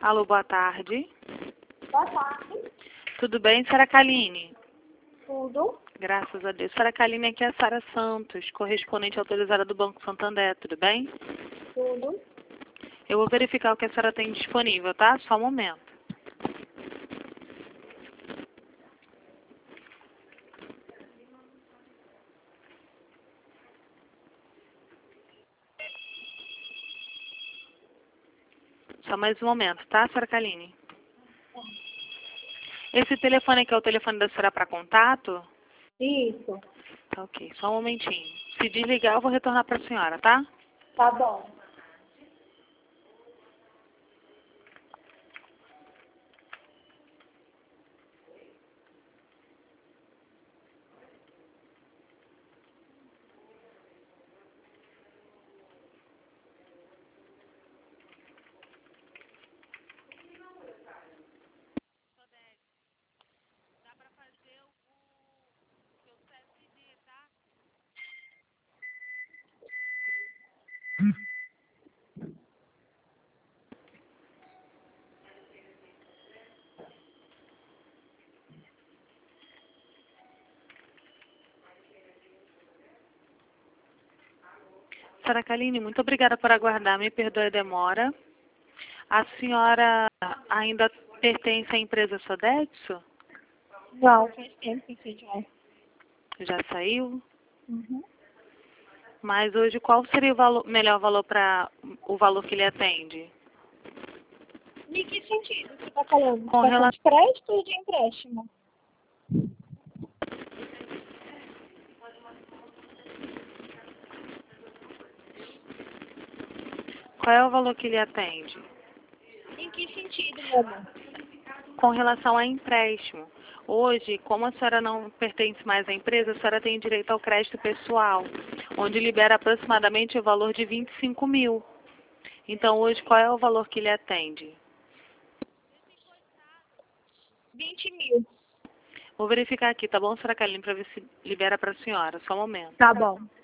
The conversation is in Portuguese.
Alô, boa tarde. Boa tarde. Tudo bem, Sra. Kaline? Tudo. Graças a Deus. Sra. Kaline, aqui é a Sara Santos, correspondente autorizada do Banco Santander. Tudo bem? Tudo. Eu vou verificar o que a senhora tem disponível, tá? Só um momento. Só mais um momento, tá, Sra. Kaline? Esse telefone aqui é o telefone da senhora para contato? Isso. Tá, ok. Só um momentinho. Se desligar, eu vou retornar para a senhora, tá? Tá bom. Sra. Kaline, muito obrigada por aguardar. Me perdoe a demora. A senhora ainda pertence à empresa Sodexo? Não, faz tempo que você já. Já saiu? Uhum. Mas hoje qual seria o melhor valor para o valor que lhe atende? Em que sentido você está falando? Com Cartão relação... de crédito ou de empréstimo? Qual é o valor que lhe atende? Em que sentido, meu amor? Com relação a empréstimo. Hoje, como a senhora não pertence mais à empresa, a senhora tem direito ao crédito pessoal, onde libera aproximadamente o valor de 25 mil. Então, hoje, qual é o valor que lhe atende? 20.000. Vou verificar aqui, tá bom, senhora Kaline, para ver se libera para a senhora. Só um momento. Tá bom.